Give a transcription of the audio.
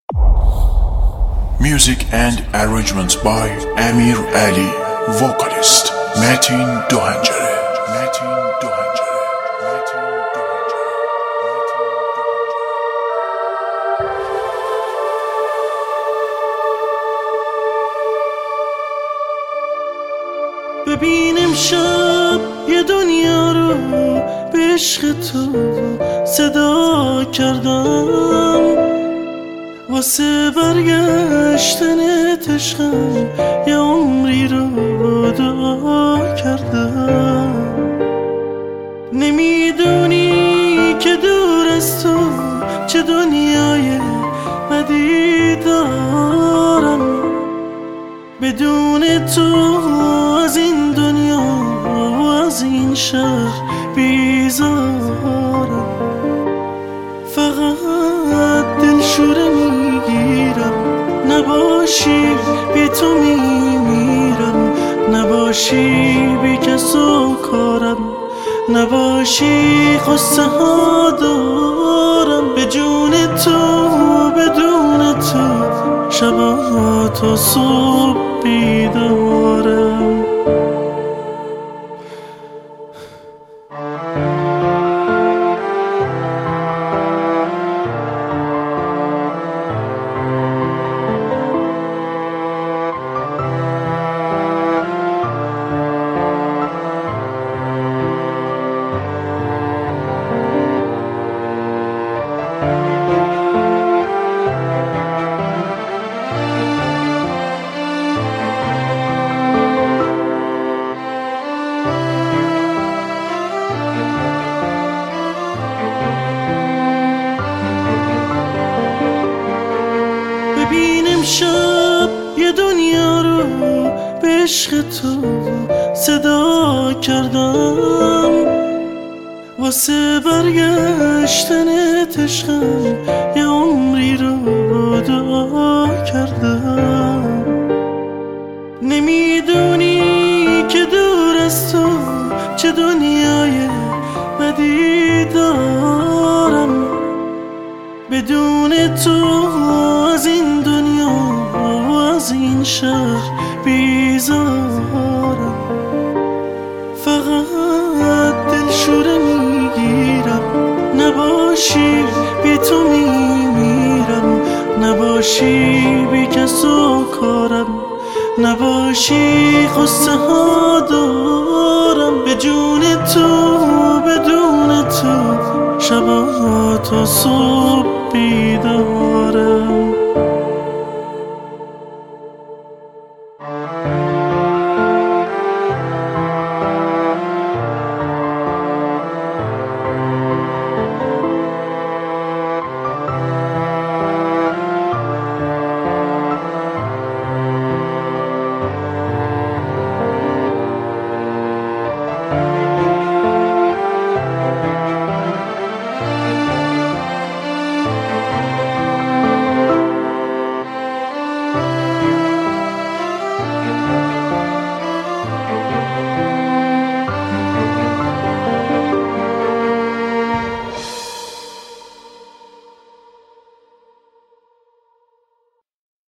Music and arrangements by Amir Ali. Vocalist Metin Dohancere. ببین امشب یه دنیا رو به عشق تو صدا کردم، واسه برگشتن عشقم یه عمری رو دعا کردم. نمیدونی که دور از تو چه دنیای بدی دارم، بدون تو از این دنیا و از این شهر بیزارم. فقط دلشوره میگیرم، نباشی بی تو میمیرم، نباشی بی کس و کارم، نباشی قصه ها دارم. به جون تو بدون تو شبا تا صبح بیدارم. ببین امشب یه دنیا رو به عشق تو صدا کردم، واسه برگشتن عشقم یه عمری رو دعا کردم. نمیدونی که دور از تو چه دنیای بدی دارم، بدون تو از این دنیا و از این شهر بیزارم. فقط دلشوره میگیرم، نباشی بی تو میمیرم، نباشی بی کس و کارم، نباشی قصه ها دارم. به جون تو بدون تو شبا تا صبح بیدارم.